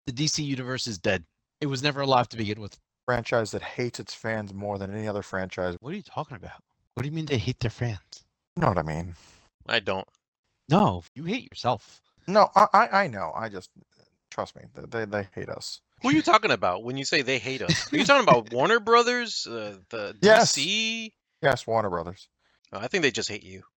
The DC universe is dead. It was never alive to begin with. Franchise that hates its fans more than any other franchise. What are you talking about? What do you mean they hate their fans? You know what I mean? I don't. No, you hate yourself. No, I know. I just trust me. They hate us. Who are you talking about when you say they hate us? Are you talking about Warner Brothers, the Yes. DC? Yes, Warner Brothers. Oh, I think they just hate you.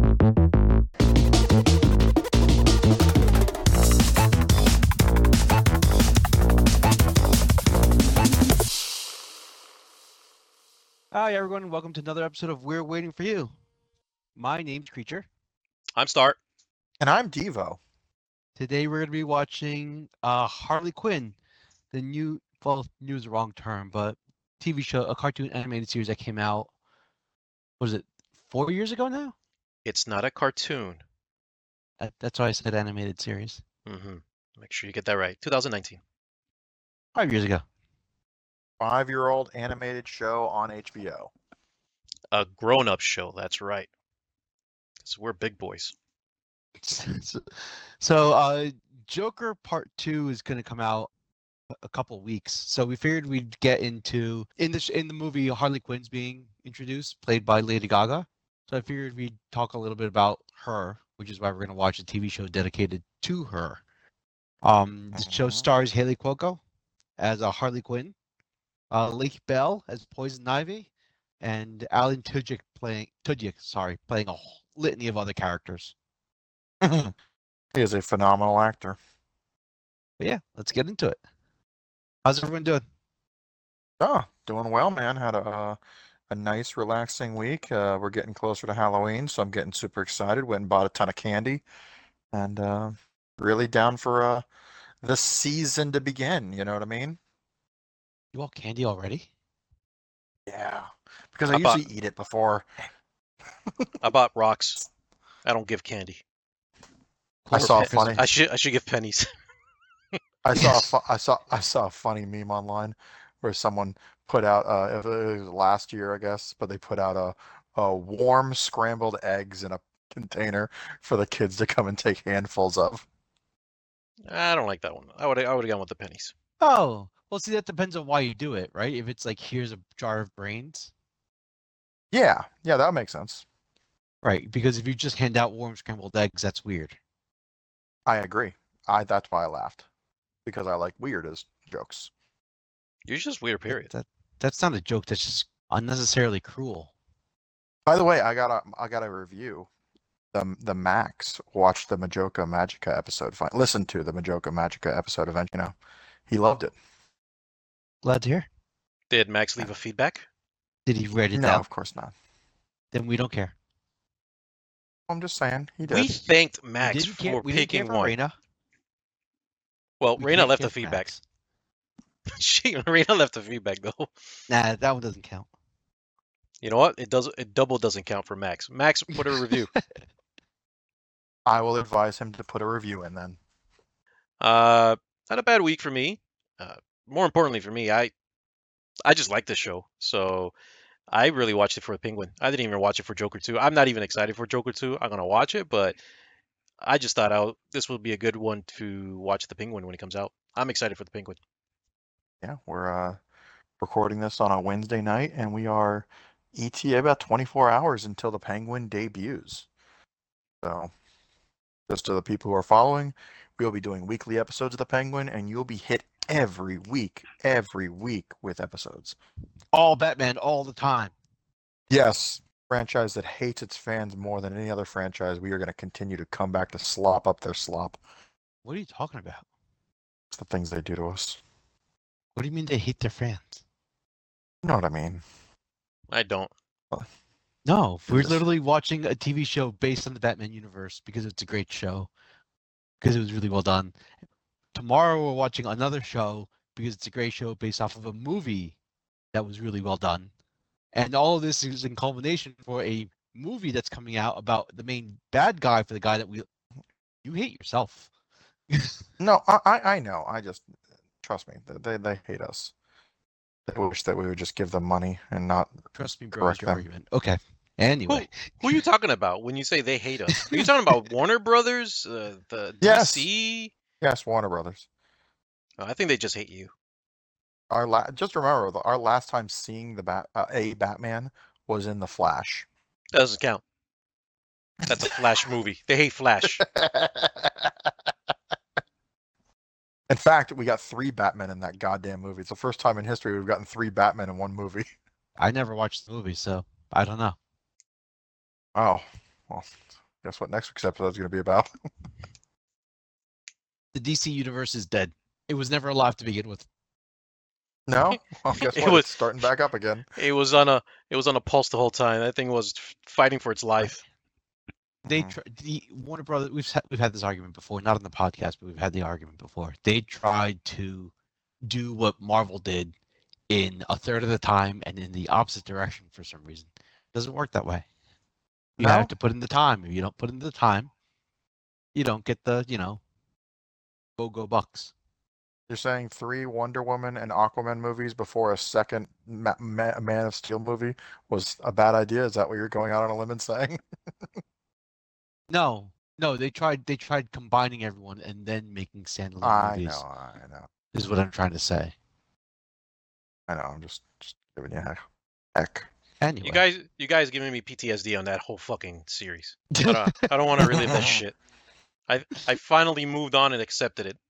Hi, everyone, and welcome to another episode of We're Waiting for You. My name's Creature. I'm Start. And I'm Devo. Today we're going to be watching Harley Quinn, the new, well, new is the wrong term, but TV show, a cartoon animated series that came out, what was it, 4 years ago now? It's not a cartoon. That's why I said animated series. Mm-hmm. Make sure you get that right. 2019. 5 years ago. 5-year-old animated show on HBO. A grown-up show. That's right. So we're big boys. So, Joker Part 2 is going to come out a couple weeks. So we figured we'd get into in the movie Harley Quinn's being introduced, played by Lady Gaga. So I figured we'd talk a little bit about her, which is why we're going to watch a TV show dedicated to her. The show stars Haley Cuoco as a Harley Quinn, Lake Bell as Poison Ivy, and Alan Tudyk playing a whole litany of other characters. He is a phenomenal actor. But yeah, let's get into it. How's everyone doing? Oh, doing well, man. Had a nice, relaxing week. We're getting closer to Halloween, so I'm getting super excited. Went and bought a ton of candy, and really down for the season to begin. You know what I mean? You all candy already? Yeah, because I usually eat it before. I bought rocks. I don't give candy. I saw a funny. I should give pennies. I saw a funny meme online where someone put out it was last year, I guess, but they put out a warm scrambled eggs in a container for the kids to come and take handfuls of. I don't like that one. I would have gone with the pennies. Oh, well, see, that depends on why you do it, right? If it's like, here's a jar of brains. Yeah, that makes sense. Right, because if you just hand out warm scrambled eggs, that's weird. I agree. That's why I laughed, because I like weird as jokes. You're just weird, period. That's not a joke. That's just unnecessarily cruel. By the way, I got a review. The Max watched the Majoka Magica episode. Listen to the Majoka Magica episode event. You know, he loved it. Glad to hear. Did Max leave a feedback? Did he write it No, down? of course not. Then we don't care. I'm just saying he did. We thanked Max for picking one. Raina. Well, Raina left the feedback. Raina left the feedback though. Nah, that one doesn't count. You know what? It double doesn't count for Max. Max, put a review. I will advise him to put a review in then. Not a bad week for me. More importantly for me, I just like this show. So I really watched it for the Penguin. I didn't even watch it for Joker 2. I'm not even excited for Joker 2. I'm going to watch it, but I just thought this would be a good one to watch the Penguin when it comes out. I'm excited for the Penguin. Yeah, we're recording this on a Wednesday night, and we are ETA about 24 hours until the Penguin debuts. So, just to the people who are following, we'll be doing weekly episodes of the Penguin, and you'll be hit every week with episodes. All Batman, all the time. Yes, franchise that hates its fans more than any other franchise. We are going to continue to come back to slop up their slop. What are you talking about? It's the things they do to us. What do you mean they hate their fans? You know what I mean? I don't. No, we're literally watching a TV show based on the Batman universe because it's a great show, because it was really well done. Tomorrow we're watching another show because it's a great show based off of a movie that was really well done. And all of this is in culmination for a movie that's coming out about the main bad guy for the guy that you hate yourself. No, I know. I just trust me. They hate us. They wish that we would just give them money and not trust me, bro. Correct Your them. argument. Okay. Anyway, who are you talking about when you say they hate us? Are you talking about Warner Brothers, the Yes. DC? Yes, Warner Brothers. I think they just hate you. Just remember, our last time seeing a Batman was in The Flash. That doesn't count. That's a Flash movie. They hate Flash. In fact, we got 3 Batmen in that goddamn movie. It's the first time in history we've gotten 3 Batmen in one movie. I never watched the movie, so I don't know. Oh, well, guess what next week's episode is going to be about? The DC universe is dead. It was never alive to begin with. No? Well, guess It what? was- It's starting back up again. It was on a pulse the whole time. That thing was fighting for its life. They Mhm. the Warner Brothers. We've had this argument before, not on the podcast, but we've had the argument before. They tried to do what Marvel did in a third of the time and in the opposite direction for some reason. It doesn't work that way. You No? have to put in the time. If you don't put in the time, you don't get the go bucks. You're saying 3 Wonder Woman and Aquaman movies before a second Man of Steel movie was a bad idea? Is that what you're going out on a limb and saying? No, they tried combining everyone and then making standalone I movies. know. Is what I'm trying to say. I know. I'm just giving you heck. Anyway, You guys giving me PTSD on that whole fucking series. I don't want to relive that shit. I finally moved on and accepted it.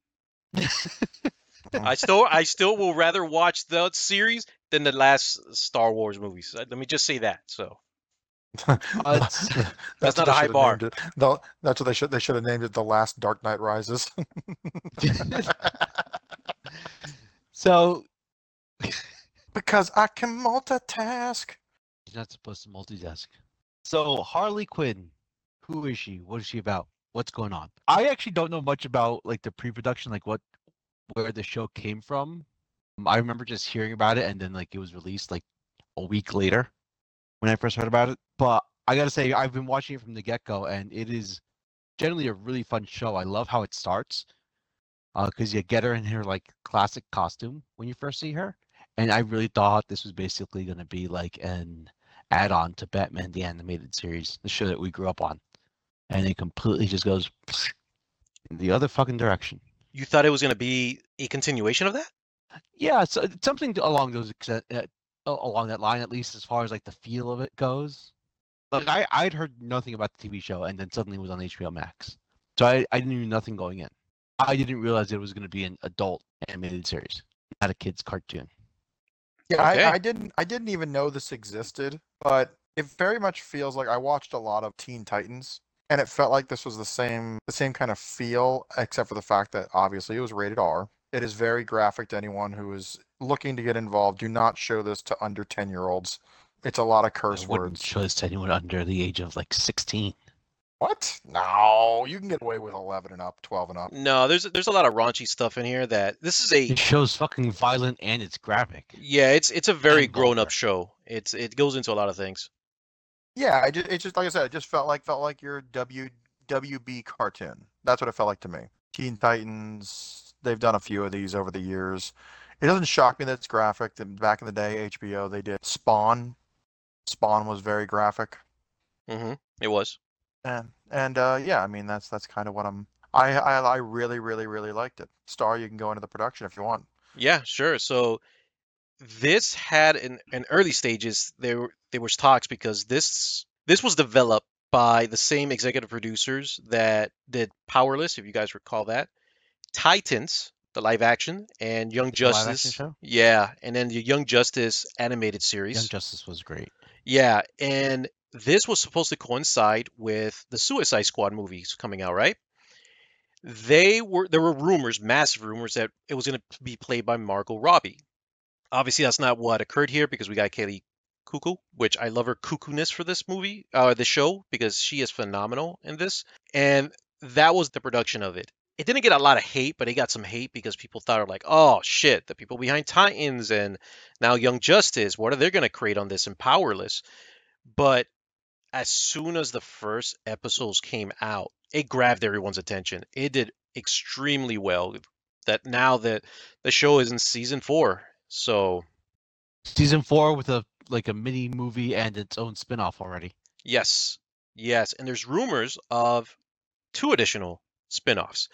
I still will rather watch the series than the last Star Wars movies. Let me just say that. So it's- That's not what a high they should have bar. named it. That's what they should have named it. The Last Dark Knight Rises. so Because I can multitask. you're not supposed to multitask. So Harley Quinn, who is she? What is she about? What's going on? I actually don't know much about like the pre-production, like where the show came from. I remember just hearing about it and then like it was released like a week later when I first heard about it. But I gotta say, I've been watching it from the get-go and it is generally a really fun show. I love how it starts because you get her in her like classic costume when you first see her, and I really thought this was basically going to be like an add-on to Batman the Animated Series, the show that we grew up on, and it completely just goes in the other fucking direction. you thought it was gonna be a continuation of that? Yeah, so it's something along along that line, at least as far as like the feel of it goes. Like I'd heard nothing about the TV show, and then suddenly it was on HBO Max, so I knew nothing going in. I didn't realize it was going to be an adult animated series, not a kid's cartoon. Yeah, Okay. I didn't even know this existed, but it very much feels like I watched a lot of Teen Titans, and it felt like this was the same kind of feel, except for the fact that obviously it was rated R. It is very graphic to anyone who is looking to get involved. Do not show this to under 10-year-olds. It's a lot of I curse wouldn't words. show this to anyone under the age of like 16. What? No, you can get away with 11 and up, 12 and up. No, there's a lot of raunchy stuff in here that this is a It shows fucking violent and it's graphic. yeah, it's a very And grown up vulgar. show. It goes into a lot of things. Yeah, it just like I said, it just felt like your WB cartoon. That's what it felt like to me. Teen Titans, they've done a few of these over the years. It doesn't shock me that it's graphic. Back in the day, HBO, they did Spawn. Spawn was very graphic. It was. And yeah, I mean that's kind of what I really liked it. Star, you can go into the production if you want. Yeah, sure. So this had in early stages there was talks because this was developed by the same executive producers that did Powerless, if you guys recall that, Titans, the live action, and Young The live action Justice. show? Yeah, and then the Young Justice animated series. Young Justice was great. Yeah, and this was supposed to coincide with the Suicide Squad movies coming out, right? There were rumors, massive rumors, that it was going to be played by Margot Robbie. Obviously, that's not what occurred here because we got Kaylee Cuckoo, which I love her cuckoo-ness for this movie, the show, because she is phenomenal in this. And that was the production of it. It didn't get a lot of hate, but it got some hate because people thought like, oh shit, the people behind Titans and now Young Justice, what are they going to create on this and Powerless? But as soon as the first episodes came out, it grabbed everyone's attention. It did extremely well. That now that the show is in season 4, so Season 4 with a mini movie and its own spin-off already. yes, and there's rumors of 2 additional spin-offs.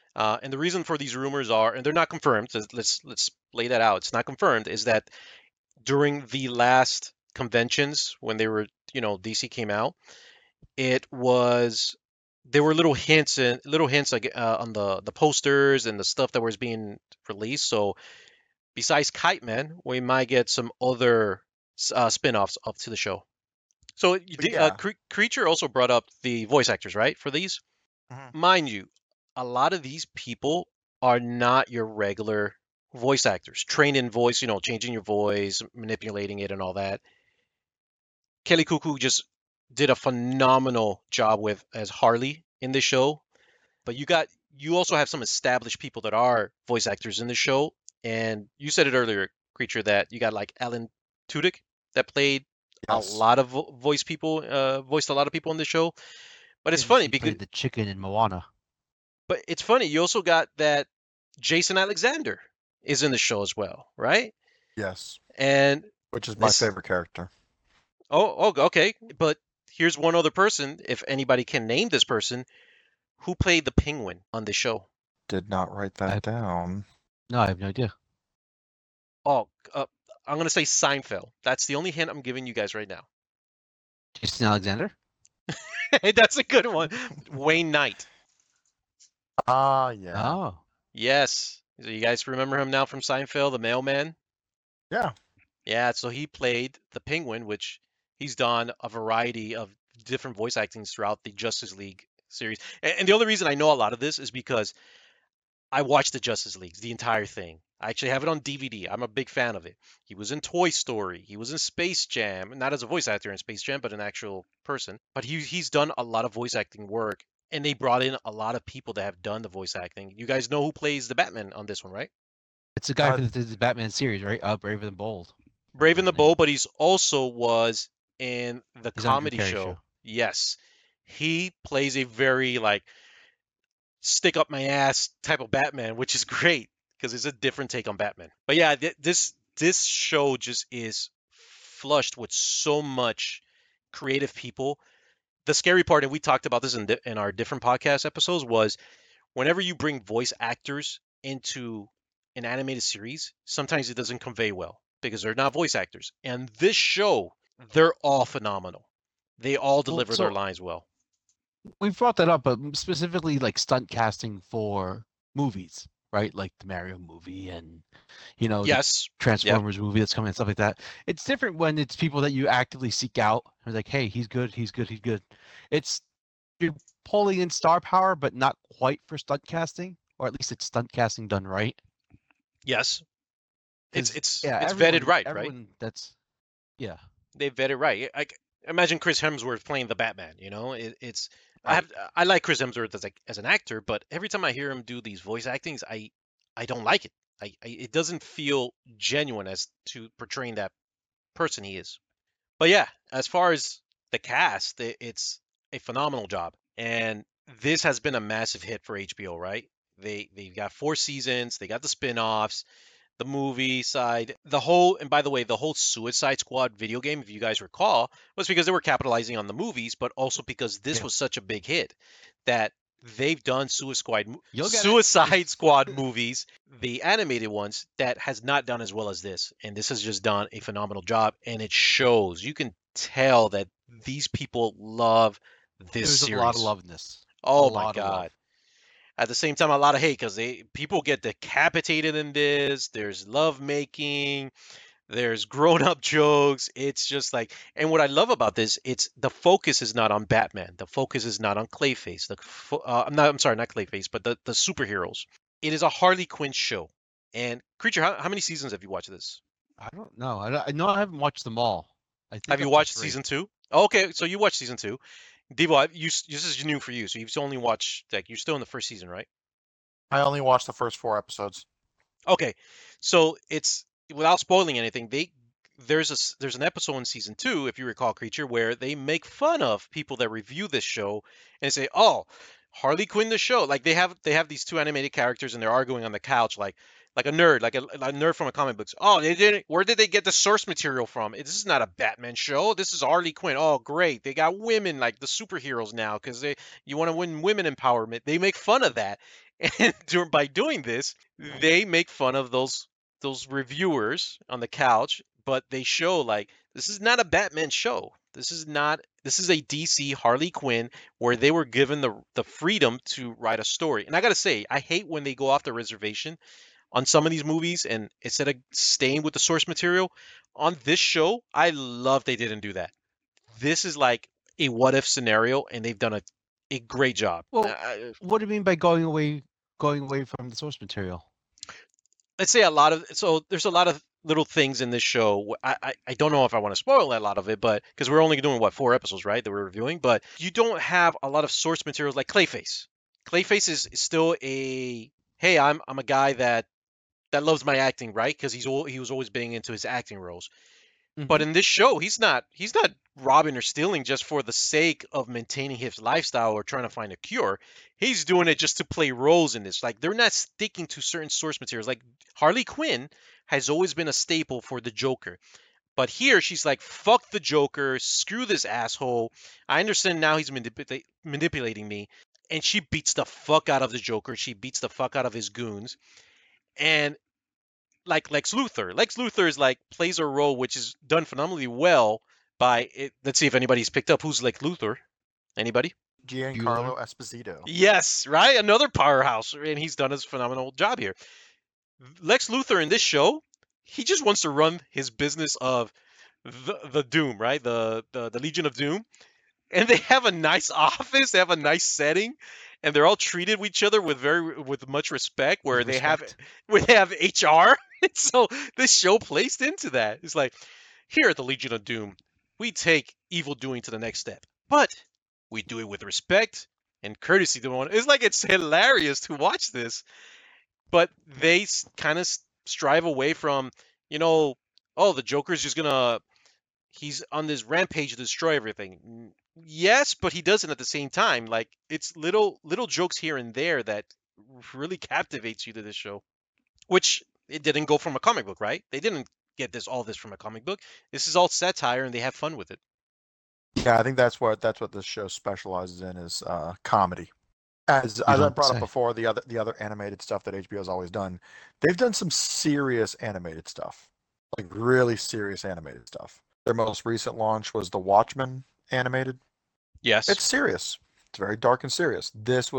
And the reason for these rumors are, and they're not confirmed. So let's lay that out. It's not confirmed. Is that during the last conventions when they were, DC came out, it was there were little hints like on the posters and the stuff that was being released. So besides Kite Man, we might get some other spin-offs up to the show. So Yeah. Creature also brought up the voice actors, right? For these, Mhm. mind you, a lot of these people are not your regular voice actors, trained in voice, changing your voice, manipulating it, and all that. Kelly Cuckoo just did a phenomenal job with as Harley in the show. But you also have some established people that are voice actors in the show, and you said it earlier, Creature, that you got like Alan Tudyk that played a Yes. lot of voiced a lot of people in the show. But it's funny He because, played the chicken in Moana. but it's funny you also got that Jason Alexander is in the show as well, right? Yes. And Which is my this, favorite character. okay, but here's one other person, if anybody can name this person, who played the Penguin on the show. Did not write that I- down. No, I have no idea. Oh, I'm gonna say Seinfeld. That's the only hint I'm giving you guys right now. Jason Alexander. That's a good one. Wayne Knight. Ah, yeah. Oh, Yes. So you guys remember him now from Seinfeld, the mailman? Yeah. Yeah, so he played the Penguin, which he's done a variety of different voice actings throughout the Justice League series. And the only reason I know a lot of this is because I watched the Justice Leagues, the entire thing. I actually have it on DVD. I'm a big fan of it. He was in Toy Story. He was in Space Jam, not as a voice actor in Space Jam, but an actual person. But he's done a lot of voice acting work, and they brought in a lot of people that have done the voice acting. You guys know who plays the Batman on this one, right? it's the guy Uh, from the Batman series, right? Brave and the Bold. Brave and the His name. Bold, but he's also was in the He's on Drew comedy Carey show. show. Yes. He plays a very like stick up my ass type of Batman, which is great because it's a different take on Batman. But yeah, this show just is flushed with so much creative people. The scary part, and we talked about this in our different podcast episodes, was whenever you bring voice actors into an animated series, sometimes it doesn't convey well because they're not voice actors. And this show, they're all phenomenal. They all deliver their so lines well. we brought that up, but specifically like stunt casting for movies, right? Like the Mario movie and the Yes. Yep. Transformers movie that's coming and stuff like that. It's different when it's people that you actively seek out. It's like, hey, he's good, he's good, he's good. It's you're pulling in star power, but not quite for stunt casting, or at least it's stunt casting done right. Yes. 'Cause, It's yeah, it's vetted right, right? everyone that's yeah. They vetted right. Imagine Chris Hemsworth playing the Batman. It's Right. I like Chris Hemsworth as an actor, but every time I hear him do these voice actings, I don't like it. It doesn't feel genuine as to portraying that person he is. But yeah, as far as the cast, it's a phenomenal job, and this has been a massive hit for HBO. Right? They've got 4 seasons. They got the spin-offs, the movie side, and by the way, the whole Suicide Squad video game, if you guys recall, was because they were capitalizing on the movies, but also because this Yeah. was such a big hit that they've done You'll get it. Suicide Squad movies, the animated ones, that has not done as well as this, and this has just done a phenomenal job, and it shows. You can tell that these people love this There's series. a lot of love in this. Oh A my lot of love. god. At the same time, a lot of hate because people get decapitated in this. There's love making. There's grown up jokes. It's just like, and what I love about this, it's the focus is not on Batman. The focus is not on Clayface. I'm sorry, not Clayface, but the superheroes. It is a Harley Quinn show. And Creature, how many seasons have you watched this? I don't know. I know I haven't watched them all. I think Have you up to watched 3. season 2? Okay, so you watched season 2. Devo, this is new for you, so you've only watched you're still in the first season, right? I only watched the first 4 episodes. Okay, so it's without spoiling anything. There's an episode in season 2, if you recall, Creature, where they make fun of people that review this show and say, "Oh, Harley Quinn the show." Like they have these 2 animated characters and they're arguing on the couch like a nerd, like a nerd from a comic books. Oh, they didn't. Where did they get the source material from? This is not a Batman show. This is Harley Quinn. Oh, great. They got women like the superheroes now because you want to win women empowerment. They make fun of that. And by doing this, they make fun of those reviewers on the couch, but they show like this is not a Batman show. This is a DC Harley Quinn where they were given the freedom to write a story. And I gotta say, I hate when they go off the reservation on some of these movies and instead of staying with the source material. On this show, I love they didn't do that. This is like a what if scenario, and they've done a great job. Well, what do you mean by going away from the source material? Let's say there's a lot of little things in this show. I don't know if I want to spoil a lot of it, but because we're only doing 4 episodes, right, that we're reviewing, but you don't have a lot of source materials like Clayface. Clayface is still hey, I'm a guy that loves my acting, right? Because he was always being into his acting roles. But in this show, he's not robbing or stealing just for the sake of maintaining his lifestyle or trying to find a cure. He's doing it just to play roles in this. Like they're not sticking to certain source materials. Like Harley Quinn has always been a staple for the Joker. But here she's like, fuck the Joker, screw this asshole. I understand now he's manipulating me. And she beats the fuck out of the Joker. She beats the fuck out of his goons. And like Lex Luthor. Lex Luthor is like plays a role which is done phenomenally well by it. Let's see if anybody's picked up who's Lex Luthor. Anybody? Giancarlo Esposito. Yes, right? Another powerhouse, and he's done a phenomenal job here. Lex Luthor in this show, he just wants to run his business of the Doom, right? The Legion of Doom. And they have a nice office, they have a nice setting, and they're all treated with each other with much respect. Where they have HR, so this show placed into that. It's like here at the Legion of Doom, we take evil doing to the next step, but we do it with respect and courtesy to one. It's like it's hilarious to watch this, but they kind of strive away from the Joker's just he's on this rampage to destroy everything. Yes, but he doesn't at the same time. Like it's little jokes here and there that really captivates you to this show, which it didn't go from a comic book, right? They didn't get all this from a comic book. This is all satire, and they have fun with it. Yeah, I think that's what this show specializes in is comedy. As I brought up before, the other animated stuff that HBO has always done, they've done some serious animated stuff, like really serious animated stuff. Their most recent launch was The Watchmen animated. Yes, it's serious. It's very dark and serious. This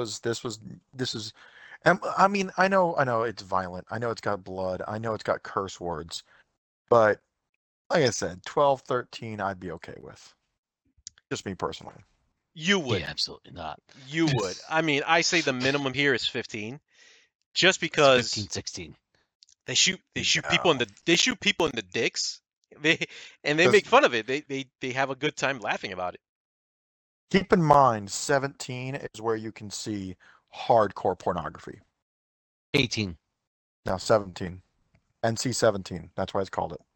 is, and I mean, I know it's violent. I know it's got blood. I know it's got curse words, but like I said, 12, 13, I'd be okay with. Just me personally. You would. Yeah, absolutely not. You would. I mean, I say the minimum here is 15, just because 15, 16. They shoot people in the dicks. They make fun of it. They have a good time laughing about it. Keep in mind, 17 is where you can see hardcore pornography. 18. No, 17. NC-17. That's why it's called it.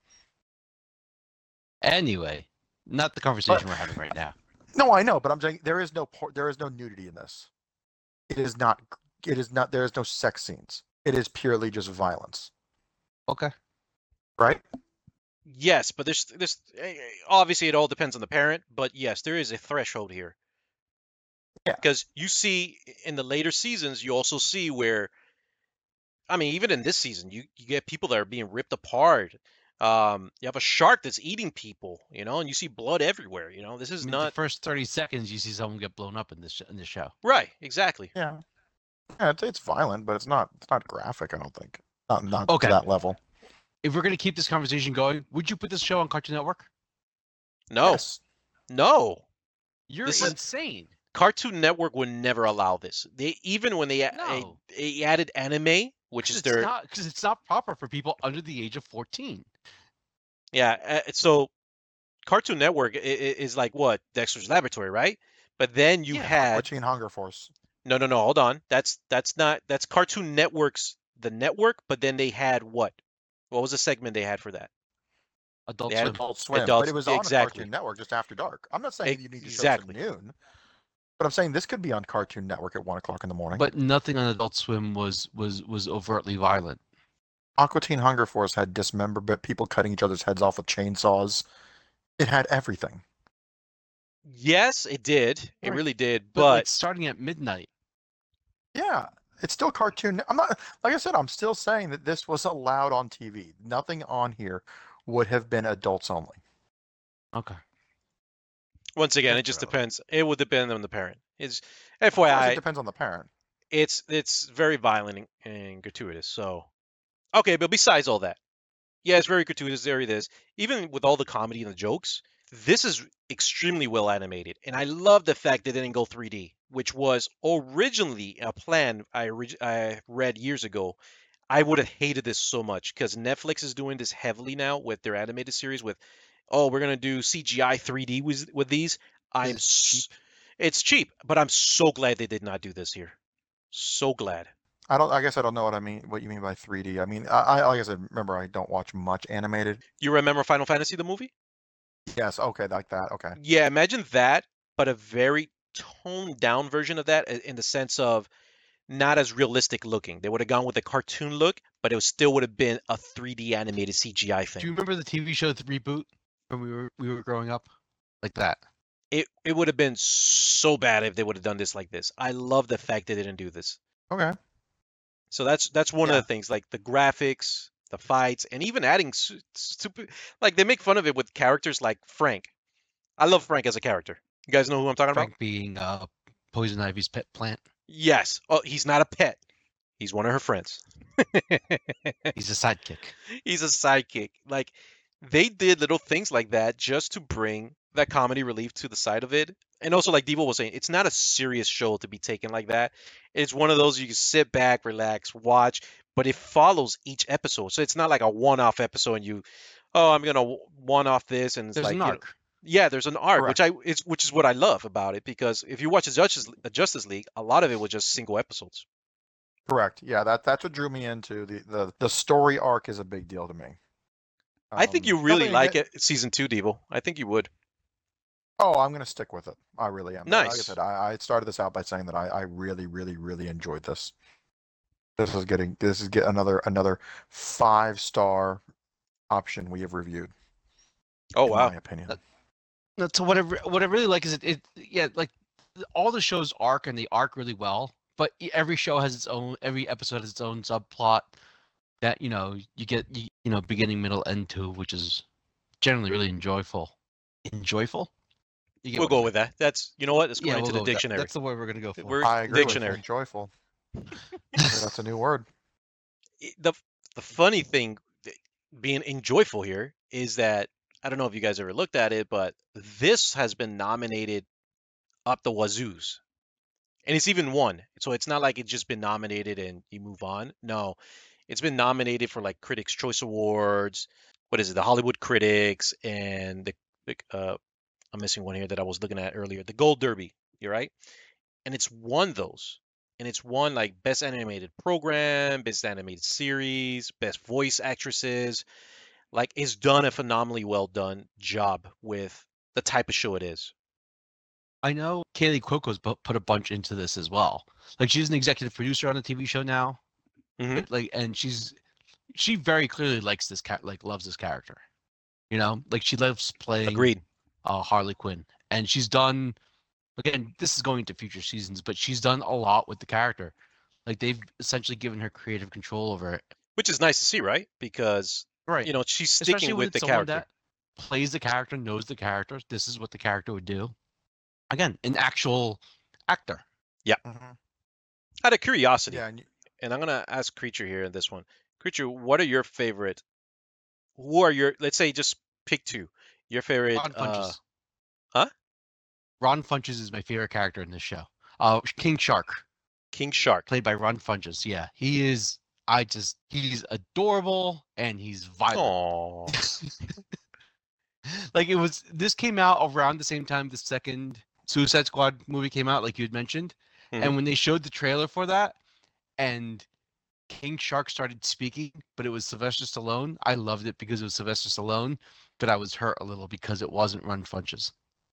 Anyway, not the conversation we're having right now. No, I know, but I'm saying there is no nudity in this. It is not. There is no sex scenes. It is purely just violence. Okay. Right? Yes, but there's obviously it all depends on the parent, but yes, there is a threshold here. Yeah. Because you see in the later seasons, you also see where, I mean, even in this season, you get people that are being ripped apart. You have a shark that's eating people, and you see blood everywhere. This is not the first 30 seconds you see someone get blown up in this show. Right, exactly. Yeah, it's violent, but it's not graphic. I don't think not Okay. to that level. If we're gonna keep this conversation going, would you put this show on Cartoon Network? No, Yes. No. You're This is- insane. Cartoon Network would never allow this. Even when they added anime, which is their because it's not proper for people under the age of 14. Yeah, so Cartoon Network is like what? Dexter's Laboratory, right? But then you had Aqua Teen Hunger Force. No, hold on. That's Cartoon Network's the network, but then they had what? What was the segment they had for that? Adult They had Swim. Adult Swim. Adult- But it was on exactly. Cartoon Network just after dark. I'm not saying you need to show Exactly. it at noon, but I'm saying this could be on Cartoon Network at 1:00 in the morning. But nothing on Adult Swim was overtly violent. Aqua Teen Hunger Force had dismemberment, people cutting each other's heads off with chainsaws. It had everything. Yes, it did. It Right. really did. But But like starting at midnight. Yeah, It's still cartoon. I'm not, like I said, I'm still saying that this was allowed on TV. Nothing on here would have been adults only. Okay. Once again, it That's just relevant. depends. It would depend on the parent. It's Of course, it FYI, depends on the parent. it's very violent and gratuitous. So okay, but besides all that, yeah, it's very gratuitous. There it is. Even with all the comedy and the jokes, this is extremely well animated, and I love the fact that they didn't go 3D, which was originally a plan I read years ago. I would have hated this so much because Netflix is doing this heavily now with their animated series. With oh, we're gonna do CGI 3D with these. I'm It's cheap. it's cheap, but I'm so glad they did not do this here. So glad. I don't. I guess I don't know what I mean. What you mean by 3D? I mean, I like I said. Remember, I don't watch much animated. You remember Final Fantasy the movie? Yes. Okay. Like that. Okay. Yeah, imagine that, but a very toned down version of that in the sense of not as realistic looking. They would have gone with a cartoon look, but it still would have been a 3D animated CGI Do you thing. remember the TV show The Reboot when we were growing up? Like that. It would have been so bad if they would have done this like this. I love the fact they didn't do this. Okay. So that's one of Yeah. the things, like the graphics, the fights, and even adding stupid. Like they make fun of it with characters like Frank. I love Frank as a character. You guys know who I'm talking about? Frank being Poison Ivy's pet plant. Yes. Oh, he's not a pet. He's one of her friends. He's a sidekick. He's a sidekick. Like they did little things like that just to bring that comedy relief to the side of it. And also, like Devo was saying, it's not a serious show to be taken like that. It's one of those you can sit back, relax, watch, but it follows each episode. So it's not like a one-off episode and oh, I'm gonna one-off this, and it's There's like an you know, arc. yeah, there's an arc, Correct. which is what I love about it, because if you watch the Justice League, a lot of it was just single episodes. Correct. Yeah. That's what drew me into the story arc is a big deal to me. I think you really Nothing like against. it, season 2, Devo. I think you would. Oh, I'm gonna stick with it. I really am. Like I Nice. said, I started this out by saying that I really, really, really enjoyed this. This is get another 5-star option we have reviewed, Oh in wow. my opinion. No, so what I really like is yeah, like all the shows arc and they arc really well, but every show has its own, every episode has its own subplot that you get beginning, middle, end to, which is generally really enjoyable. Enjoyable? You get We'll what I go mean. with that. That's you know what? It's Yeah, going we'll into go the with that. dictionary. That's the word we're gonna go for. We're I agree with dictionary. you. Joyful. That's a new word. The funny thing being enjoyful here is that I don't know if you guys ever looked at it, but this has been nominated up the wazoos. And it's even won. So it's not like it's just been nominated and you move on. No. It's been nominated for like Critics' Choice Awards. What is it? The Hollywood Critics and the I'm missing one here that I was looking at earlier. The Gold Derby. You're right. And it's won those. And it's won like best animated program, best animated series, best voice actresses. Like it's done a phenomenally well done job with the type of show it is. I know Kaylee Cuoco's put a bunch into this as well. Like she's an executive producer on the TV show now. Mhm. Like, and she very clearly likes this loves this character. Like she loves playing Agreed. Harley Quinn, and she's done. Again, this is going into future seasons, but she's done a lot with the character. Like they've essentially given her creative control over it. Which is nice to see, right? Because Right. she's Especially sticking when with it's the someone character. that plays the character, knows the character. This is what the character would do. Again, an actual actor. Mm-hmm. Out of curiosity, Yeah. and I'm gonna ask Creature here in this one. Creature, what are your favorite? Who are your? Let's say just pick two. Your favorite? Ron Funches. Huh? Ron Funches is my favorite character in this show. King Shark, King Shark. played by Ron Funches. Yeah, he is. He's adorable and he's violent. Aww. Like this came out around the same time the second Suicide Squad movie came out, like you had mentioned. Mhm. And when they showed the trailer for that, and King Shark started speaking, but it was Sylvester Stallone, I loved it because it was Sylvester Stallone, but I was hurt a little because it wasn't Ron Funches.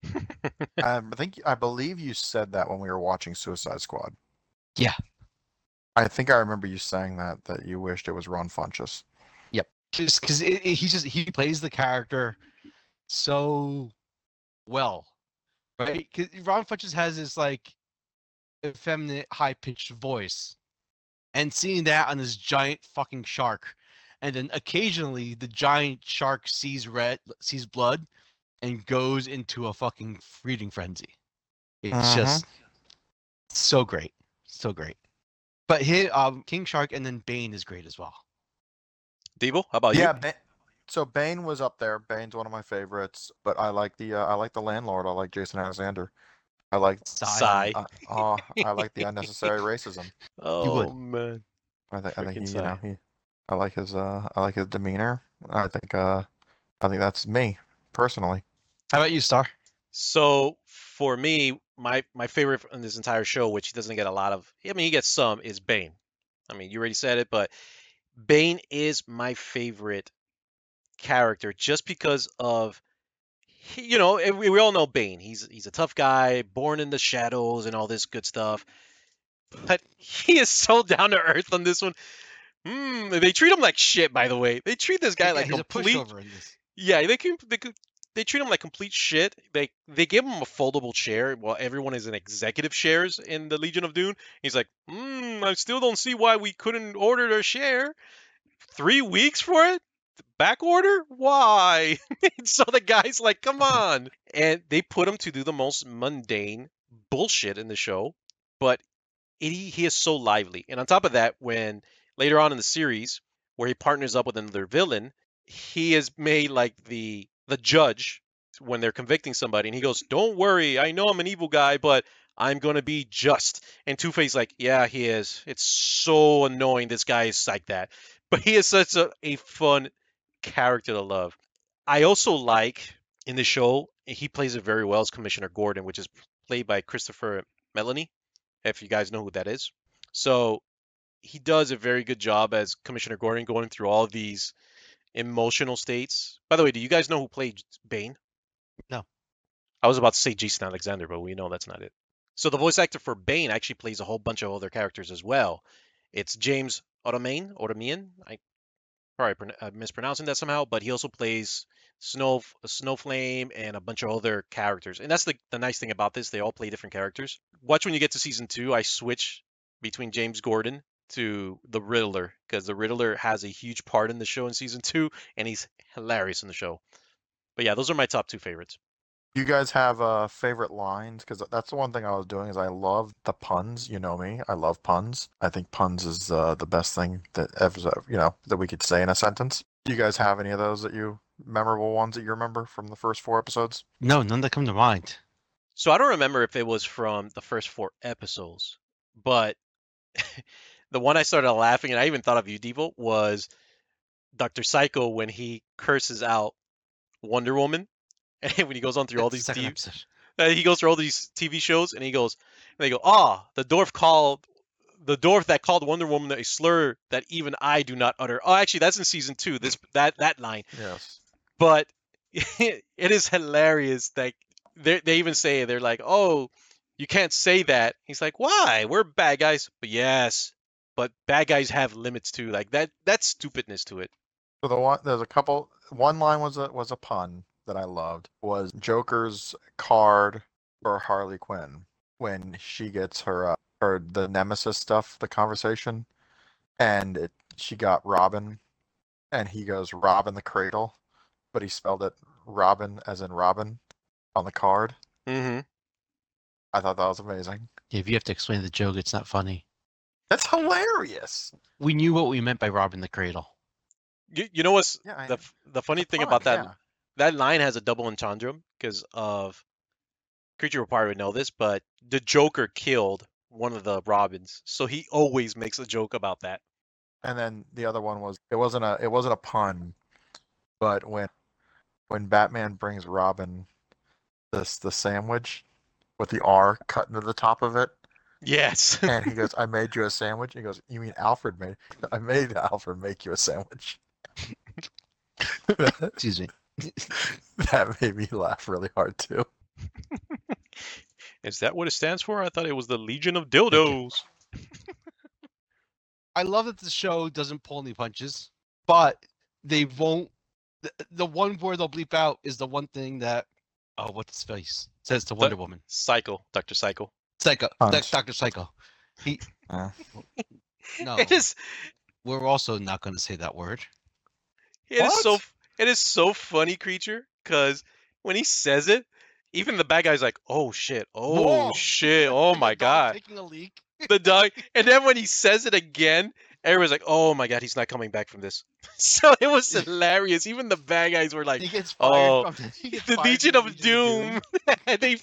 I believe you said that when we were watching Suicide Squad. Yeah. I think I remember you saying that you wished it was Ron Funches. Yep. Just because he plays the character so well, right? Because Ron Funches has this like effeminate, high pitched voice, and seeing that on this giant fucking shark, and then occasionally the giant shark sees blood, and goes into a fucking feeding frenzy. It's Mhm. just so great, so great. But King Shark and then Bane is great as well. Debo, how about Yeah, you? so Bane was up there. Bane's one of my favorites, but I like the landlord. I like Jason Alexander. I like Sigh. Sigh. I like the unnecessary racism. You would. Oh man, I think freaking he, Sigh. I like his demeanor. I think that's me personally. How about you, Star? So for me, my favorite in this entire show, which he doesn't get a lot of, I mean, he gets some, is Bane. I mean, you already said it, but Bane is my favorite character just because of, we all know Bane. He's a tough guy, born in the shadows and all this good stuff. But he is so down to earth on this one. They treat him like shit, by the way. They treat this guy Yeah, like he's a complete. pushover in this. Yeah, they treat him like complete shit. They give him a foldable chair while everyone is in executive shares in the Legion of Doom. He's like, I still don't see why we couldn't order their share. 3 weeks for it? Back order? Why? So the guy's like, come on. And they put him to do the most mundane bullshit in the show, but he is so lively. And on top of that, when later on in the series, where he partners up with another villain, he is made like the judge when they're convicting somebody, and he goes, "Don't worry, I know I'm an evil guy, but I'm gonna be just." And Two Face like, "Yeah, he is. It's so annoying. This guy is like that, but he is such a fun character to love." I also like in the show he plays it very well as Commissioner Gordon, which is played by Christopher Melanie, if you guys know who that is. So he does a very good job as Commissioner Gordon going through all these emotional states. By the way, do you guys know who played Bane? No. I was about to say Jason Alexander, but we know that's not it. So the voice actor for Bane actually plays a whole bunch of other characters as well. It's James Ottamian. I probably mispronouncing that somehow, but he also plays Snowflame and a bunch of other characters. And that's the nice thing about this. They all play different characters. Watch when you get to season 2, I switch between James Gordon to the Riddler because the Riddler has a huge part in the show in season 2 and he's hilarious in the show. But yeah, those are my top 2 favorites. You guys have favorite lines? Because that's the one thing I was doing is I love the puns. You know me, I love puns. I think puns is the best thing that ever, that we could say in a sentence. Do you guys have any of those that you memorable ones that you remember from the first 4 episodes? No, none that come to mind. So I don't remember if it was from the first 4 episodes, but the one I started laughing and I even thought of you, Devo, was Dr. Psycho when he curses out Wonder Woman, and when he goes on through all That's the these second episode. he goes through all these TV shows, and they go, ah, the dwarf that called Wonder Woman a slur that even I do not utter. Oh, actually, that's in season 2. That line, Yes. but it is hilarious. Like they even say they're like, oh, you can't say that. He's like, why? We're bad guys, but yes, but bad guys have limits too. Like that's stupidness to it. So there's a couple. One line was a pun that I loved. Was Joker's card for Harley Quinn when she gets her the Nemesis stuff, the conversation, and she got Robin, and he goes Robin the Cradle, but he spelled it Robin as in Robin on the card. Mm-hmm. I thought that was amazing. If you have to explain the joke, it's not funny. That's hilarious. We knew what we meant by robbing the cradle. You know what's Yeah, the funny thing fun, about that yeah. that line has a double entendre because of Creature will probably know this, but the Joker killed one of the Robins, so he always makes a joke about that. And then the other one was it wasn't a pun, but when Batman brings Robin the sandwich with the R cut into the top of it, Yes. and he goes, "I made you a sandwich." He goes, "You mean Alfred made? I made Alfred make you a sandwich." Excuse me. That made me laugh really hard too. Is that what it stands for? I thought it was the Legion of you. Dildos. I love that the show doesn't pull any punches, but they won't. The one word they'll bleep out is the one thing that, what's his face says to Wonder Woman. Psycho, Dr. Psycho. Psycho, Punch. Dr. Psycho. He Yeah. No, It is we're also not going to say that word. it is so What? it is so funny, creature, because when he says it, even the bad guy's like, oh shit, Whoa! oh Like a my dog god. taking a leak. The dog, and then when he says it again, everyone's like, "Oh my god, he's not coming back from this." So it was hilarious. Even the bad guys were like, He gets fired "Oh, from he gets the fired Legion from the of Legion of Doom." And they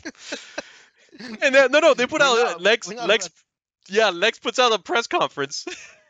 they put We're out not. Lex We're not Lex about. yeah Lex puts out a press conference.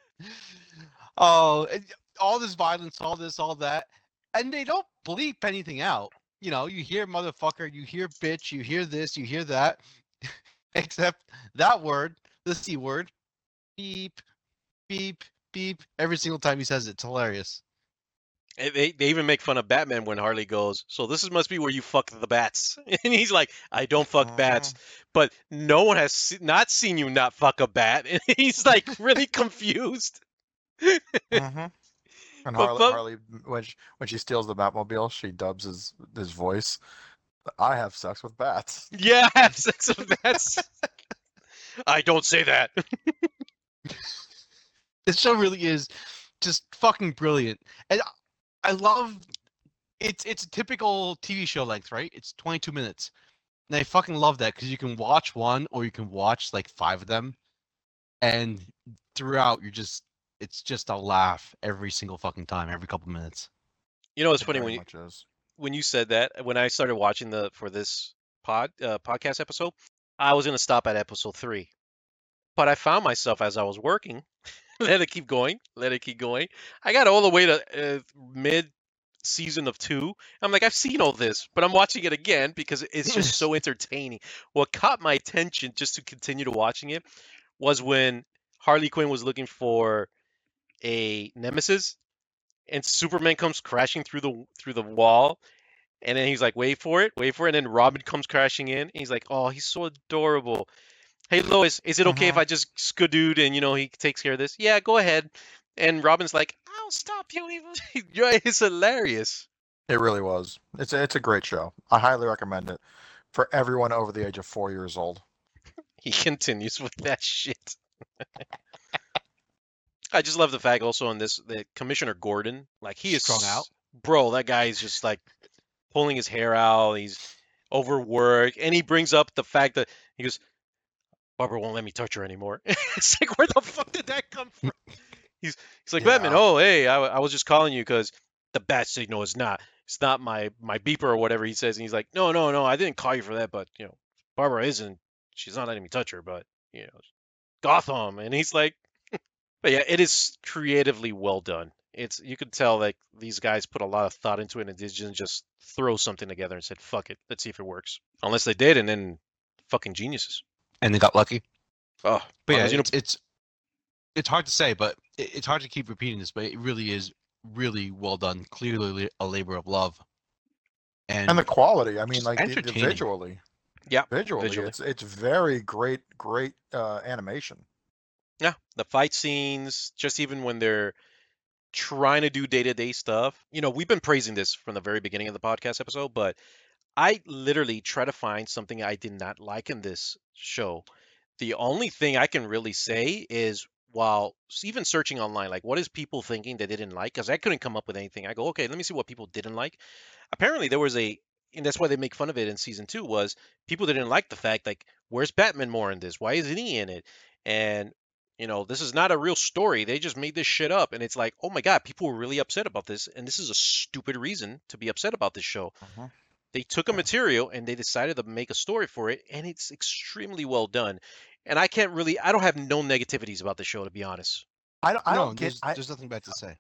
Oh, all this violence, all this, all that, and they don't bleep anything out. You know, you hear motherfucker, you hear bitch, you hear this, you hear that, except that word, the C word, beep, beep, beep. Every single time he says it, it's hilarious. And they even make fun of Batman when Harley goes, "So this must be where you fuck the bats," and he's like, "I don't fuck bats, but no one has not seen you not fuck a bat," and he's like really confused. Mm-hmm. And But Harley, when she steals the Batmobile, she dubs his voice. I have sex with bats. yeah, have sex with bats. I don't say that. This show really is just fucking brilliant, and I love. It's a typical TV show length, right? It's 22 minutes. And I fucking love that because you can watch one or you can watch like 5 of them, and throughout it's just a laugh every single fucking time, every couple minutes. You know, it's It funny very much is. when you said that. When I started watching for this podcast episode, I was gonna stop at episode 3, but I found myself as I was working, let it keep going, let it keep going. I got all the way to mid season of 2. I'm like, I've seen all this, but I'm watching it again because it's just so entertaining. What caught my attention just to continue to watching it was when Harley Quinn was looking for a nemesis and Superman comes crashing through the wall, and then he's like, wait for it," and then Robin comes crashing in, and he's like, "Oh, he's so adorable. Hey Lois, is it okay if Mm-hmm. I just skadooed and he takes care of this?" "Yeah, go ahead." And Robin's like, "I'll stop you." It's hilarious. It really was. It's a great show. I highly recommend it for everyone over the age of 4 years old. He continues with that shit. I just love the fact also on this that Commissioner Gordon, like he is Strung out. bro, that guy is just like pulling his hair out. He's overworked, and he brings up the fact that he goes, "Barbara won't let me touch her anymore." It's like, where the fuck did that come from? He's like, "Batman, Yeah. oh hey, I was just calling you because the bat signal is not my beeper or whatever," he says, and he's like, no, I didn't call you for that, but Barbara isn't, she's not letting me touch her, but Gotham. And he's like, but yeah, it is creatively well done. It's, you could tell like these guys put a lot of thought into it and they didn't just throw something together and said, "Fuck it, let's see if it works." Unless they did, and then fucking geniuses. And they got lucky. Oh, But yeah, Magazine- it's hard to say, but it's hard to keep repeating this, but it really is really well done. Clearly a labor of love. And the quality, I mean, just like the entertaining. visually, yeah, visually, visually. it's very great animation. Yeah, the fight scenes, just even when they're trying to do day-to-day stuff. We've been praising this from the very beginning of the podcast episode, but I literally try to find something I did not like in this show. The only thing I can really say is, while even searching online, like, what is people thinking that they didn't like? Because I couldn't come up with anything. I go, okay, let me see what people didn't like. Apparently, there was and that's why they make fun of it in season 2, was people didn't like the fact, like, where's Batman more in this? Why isn't he in it? And this is not a real story. They just made this shit up. And it's like, oh my God, people were really upset about this. And this is a stupid reason to be upset about this show. Mm-hmm. They took a material and they decided to make a story for it, and it's extremely well done. And I don't have no negativities about the show, to be honest. I don't get. There's nothing bad to say.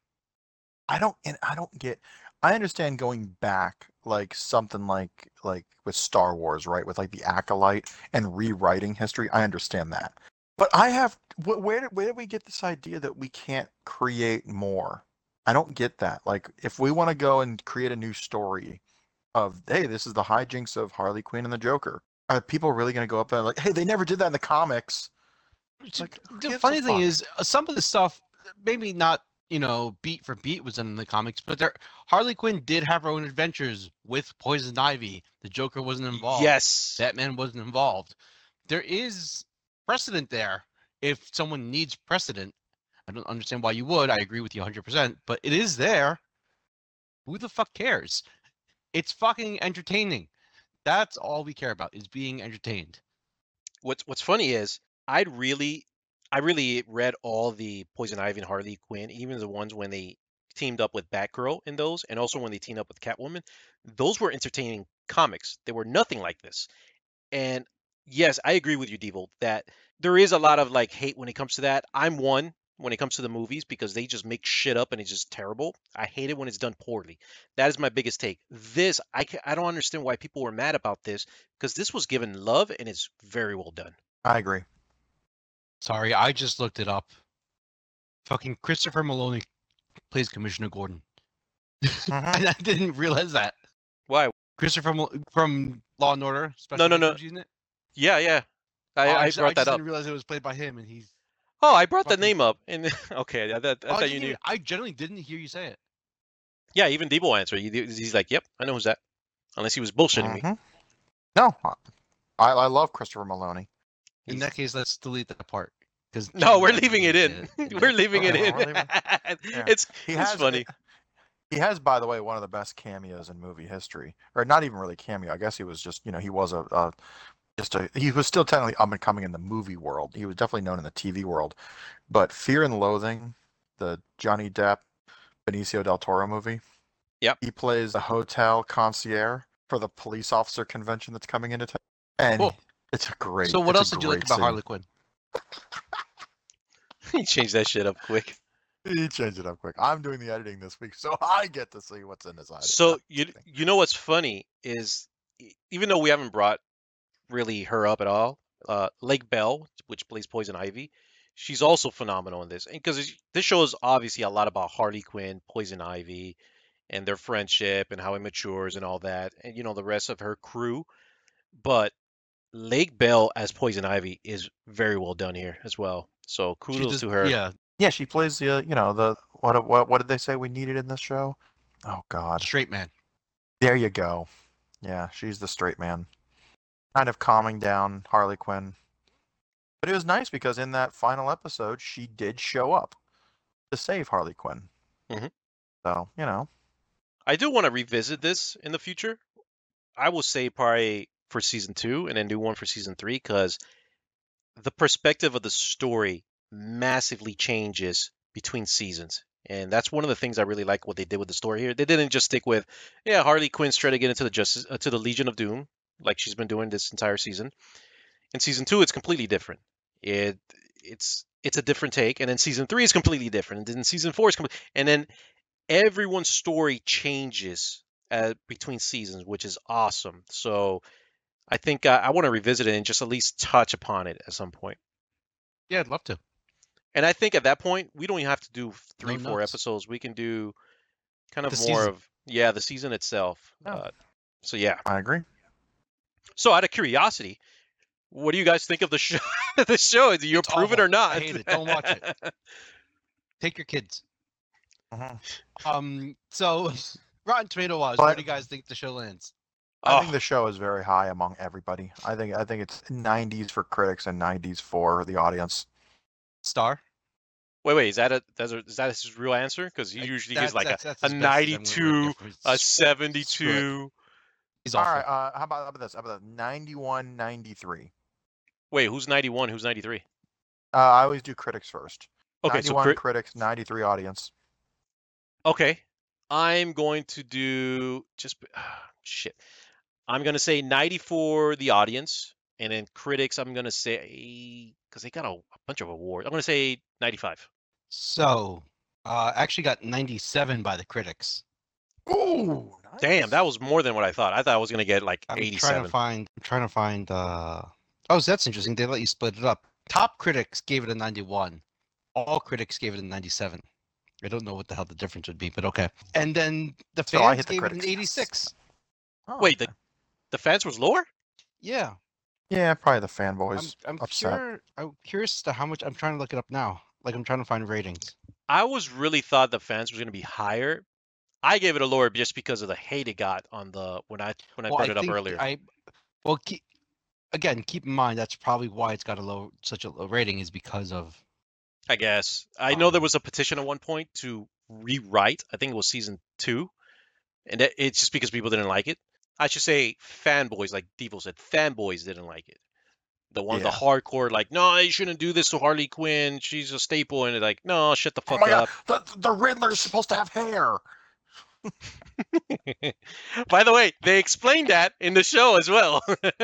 I don't get. I understand going back, like something like with Star Wars, right? With like the Acolyte and rewriting history. I understand that. But where did we get this idea that we can't create more? I don't get that. Like, if we want to go and create a new story of, hey, this is the hijinks of Harley Quinn and the Joker, are people really going to go up there and like, hey, they never did that in the comics? It's like, who The gives funny a thing fuck? is, some of the stuff, maybe not, beat for beat was in the comics, but Harley Quinn did have her own adventures with Poison Ivy. The Joker wasn't involved. Yes. Batman wasn't involved. There is precedent there if someone needs precedent. I don't understand why you would. I agree with you 100%, but it is there. Who the fuck cares? It's fucking entertaining. That's all we care about is being entertained. What's funny is I really read all the Poison Ivy and Harley Quinn, even the ones when they teamed up with Batgirl in those, and also when they teamed up with Catwoman. Those were entertaining comics. They were nothing like this. And yes, I agree with you, Devo, that there is a lot of like hate when it comes to that. I'm one when it comes to the movies because they just make shit up and it's just terrible. I hate it when it's done poorly. That is my biggest take. This, I don't understand why people were mad about this because this was given love and it's very well done. I agree. Sorry, I just looked it up. Fucking Christopher Maloney plays Commissioner Gordon. Mhm. And I didn't realize that. Why? Christopher from Law and Order. No, no, no. Victims Unit? Yeah. Oh, I just, brought that up. didn't realize it was played by him, and he's. Oh, I brought the fucking- name up. And okay, I thought you knew. I generally didn't hear you say it. Yeah, even Debo answered. He's like, "Yep, I know who's that." Unless he was bullshitting me. Mhm. No, I love Christopher Maloney. In He's- that case, let's delete that part. Because No, we're leaving it in. We're leaving it Okay, in. we're leaving- Yeah. It's He it's has funny. He has, by the way, one of the best cameos in movie history, or not even really cameo. I guess he was just, he was he was still technically up and coming in the movie world. He was definitely known in the TV world, but Fear and Loathing, the Johnny Depp, Benicio del Toro movie. Yep. He plays the hotel concierge for the police officer convention that's coming into town, and Cool. it's a great. So what it's a else did you like great about scene. Harley Quinn? He changed that shit up quick. He changed it up quick. I'm doing the editing this week, so I get to see what's in his eye. So you know what's funny is even though we haven't brought really her up at all, Lake Bell, which plays Poison Ivy, she's also phenomenal in this. And because this show is obviously a lot about Harley Quinn, Poison Ivy, and their friendship and how it matures and all that, and the rest of her crew. But Lake Bell as Poison Ivy is very well done here as well. So She kudos does- to her. Yeah, Yeah, she plays the what did they say we needed in this show? Oh God, straight man. there you go. Yeah, she's the straight man, kind of calming down Harley Quinn. But it was nice because in that final episode, she did show up to save Harley Quinn. Mhm. So I do want to revisit this in the future. I will say probably for season 2 and then do one for season 3 because the perspective of the story massively changes between seasons. And that's one of the things I really like what they did with the story here. They didn't just stick with, Harley Quinn's trying to get into to the Legion of Doom, like she's been doing this entire season. In season 2, it's completely different. It's a different take, and then season 3 is completely different, and then season 4 is and then everyone's story changes between seasons, which is awesome. So I think I want to revisit it and just at least touch upon it at some point. Yeah, I'd love to. And I think at that point, we don't even have to do 3, No 4 notes. episodes. We can do kind of The more season. of, the season itself. Oh. So yeah. I agree. So out of curiosity, what do you guys think of the show? The show? Do you It's approve it awful. or not? I hate it. Don't watch it. Take your kids. Mhm. So Rotten Tomato wise, But- where do you guys think the show lands? I think Oh, the show is very high among everybody. I think it's 90s for critics and 90s for the audience. Star? wait. Is that his real answer? Because he usually gives like that's a as best as I'm gonna rate 92, it for- a Screw it. 72. He's All awful. right, how about this? How about 91, 93? Wait, who's 91? Who's 93? I always do critics first. Okay, so 91 critics, 93 audience. okay, I'm going to do shit. I'm gonna say 90 for the audience, and then critics. I'm gonna say because they got a bunch of awards. I'm gonna say 95. So, actually got 97 by the critics. Ooh, Damn, that was more than what I thought. I thought I was gonna get like I'm 87. trying to find. Oh, so that's interesting. They let you split it up. Top critics gave it a 91. All critics gave it a 97. I don't know what the hell the difference would be, but okay. And then the So I fans hit the gave it an critics. 86. Oh, Wait, okay. the fans was lower? Yeah, Yeah, probably the fanboys. I'm upset. curious as to how much. I'm trying to look it up now. Like I'm trying to find ratings. I was really thought the fans was gonna be higher. I gave it a lower just because of the hate it got on the when I brought it up think earlier. keep in mind that's probably why it's got such a low rating is because of I guess. I know there was a petition at one point to rewrite. I think it was season 2, and it's just because people didn't like it. I should say fanboys, like Devo said, fanboys didn't like it. The Yeah. hardcore, like, no, you shouldn't do this to Harley Quinn. She's a staple, and they're like, no, shut the Oh fuck my up. god, the Riddler's supposed to have hair. By the way, they explained that in the show as well.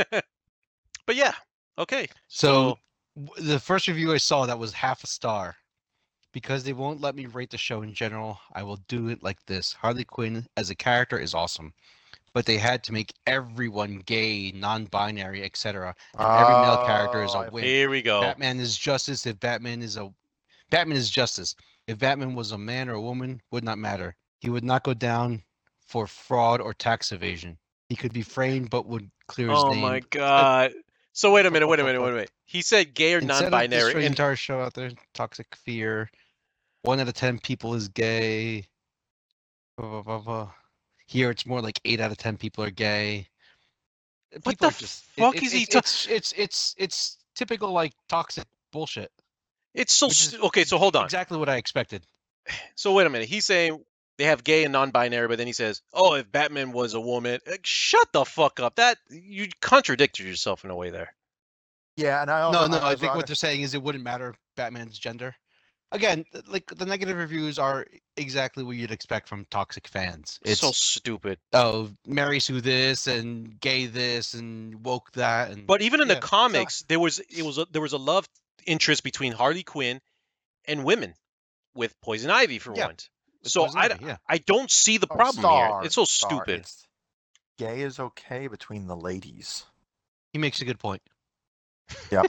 But yeah, okay. So the first review I saw that was half a star. Because they won't let me rate the show in general, I will do it like this. Harley Quinn as a character is awesome. But they had to make everyone gay, non-binary, etc. And every male character is a wimp. Here we go. Batman is justice if Batman is justice. If Batman was a man or a woman, would not matter. He would not go down for fraud or tax evasion. He could be framed but would clear his name. Oh my god. So wait a minute. He said gay or Instead of non-binary. destroying the And entire show out there, toxic fear. 1 out of 10 people is gay. Blah, blah, blah, blah. Here it's more like 8 out of 10 people are gay. What People the are just fuck is he it's typical like toxic bullshit. it's so which is okay, so hold on. Exactly what I expected. So wait a minute. He's saying they have gay and non-binary, but then he says, "Oh, if Batman was a woman." Shut the fuck up. That you contradicted yourself in a way there. Yeah, and I also, No, I think what they're saying is it wouldn't matter Batman's gender. Again, like the negative reviews are exactly what you'd expect from toxic fans. It's so stupid. oh, Mary Sue this and gay this and woke that and But even in yeah, the so- comics, there was a love interest between Harley Quinn and women with Poison Ivy for Yeah, one. with So Poison Ivy, yeah. I don't see the Oh, problem Star, here. It's so Star, stupid. it's- Gay is okay between the ladies. He makes a good point. Yep.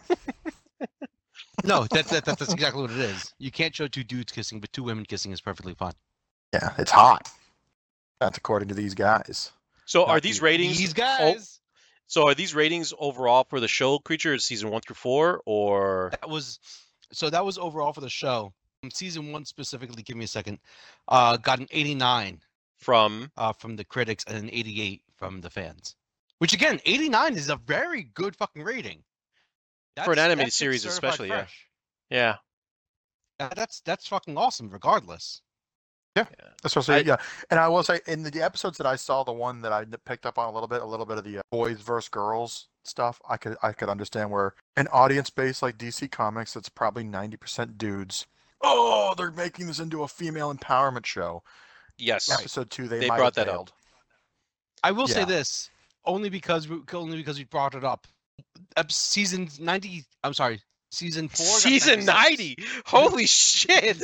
No, that's exactly what it is. You can't show 2 dudes kissing, but 2 women kissing is perfectly fine. Yeah, it's hot. That's according to these guys. So Not are these ratings? These guys. So are these ratings overall for the show, Creature, season 1 through 4, or That was overall for the show. Season 1 specifically, give me a second. Got an 89 from? from the critics and an 88 from the fans. Which again, 89 is a very good fucking rating. For an animated that's series certified especially, yeah. fresh. Yeah. That's fucking awesome, regardless. Especially, yeah. And I will say, in the episodes that I saw, the one that I picked up on a little bit of the boys versus girls stuff, I could understand where an audience base like DC Comics, that's probably 90% dudes. Oh, they're making this into a female empowerment show. Yes. Episode 2, they They might brought have that up. failed. I will say Yeah. this only because we brought it up. Season 90. I'm sorry. Season 4. got a Season 96. 90. Holy shit.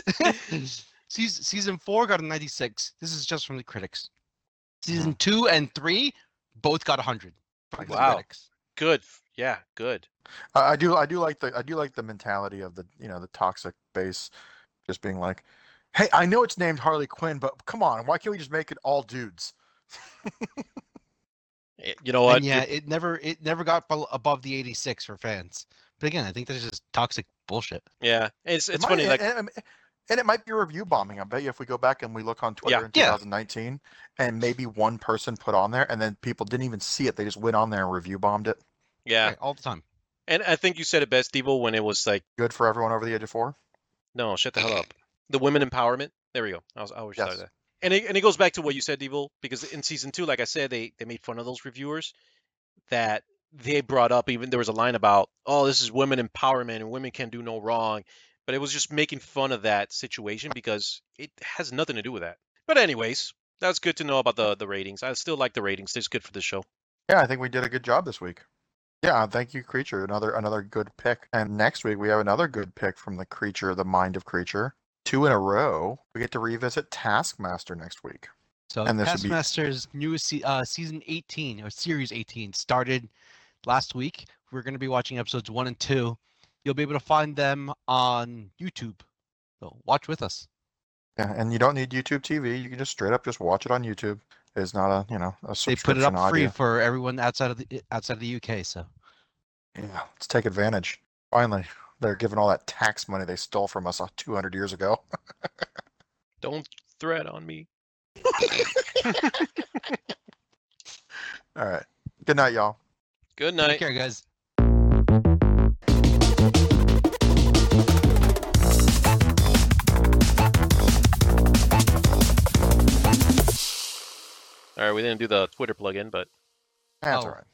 Season 4 got a 96. This is just from the critics. Season 2 and 3 both got 100 from the Wow. critics. Good. Yeah, good. I do like the mentality of the the toxic base, just being like, hey, I know it's named Harley Quinn, but come on, why can't we just make it all dudes? You know what? And yeah, it never got above the 86 for fans. But again, I think that's just toxic bullshit. Yeah. It's It funny, might- like, and it might be review bombing. I bet you if we go back and we look on Twitter Yeah. in Yeah. 2019, and maybe one person put on there, and then people didn't even see it, they just went on there and review bombed it. yeah. Right, all the time. And I think you said it best, Devo, when it was like, Good for everyone over the age of 4. no, shut the hell up. The women empowerment. There we go. I always Yes. started that. And it goes back to what you said, Devo, because in season 2, like I said, they made fun of those reviewers that they brought up. Even there was a line about, oh, this is women empowerment and women can do no wrong. But it was just making fun of that situation because it has nothing to do with that. But anyways, that's good to know about the ratings. I still like the ratings. It's good for the show. Yeah, I think we did a good job this week. Yeah, thank you, Creature. Another good pick. And next week we have another good pick from the Creature, the Mind of Creature. 2 in a row. We get to revisit Taskmaster next week. So And this would be- Taskmaster's newest season 18 or series 18 started last week. We're going to be watching episodes 1 and 2. You'll be able to find them on YouTube. So watch with us. Yeah, and you don't need YouTube TV. You can just straight up just watch it on YouTube. It's not a a They subscription put it up free audio. for everyone outside of the UK. So Yeah, let's take advantage. Finally, they're giving all that tax money they stole from us 200 years ago. Don't threat on me. All right. Good night, y'all. Good take night. care, guys. All right, we didn't do the Twitter plug-in, but That's Oh. all right.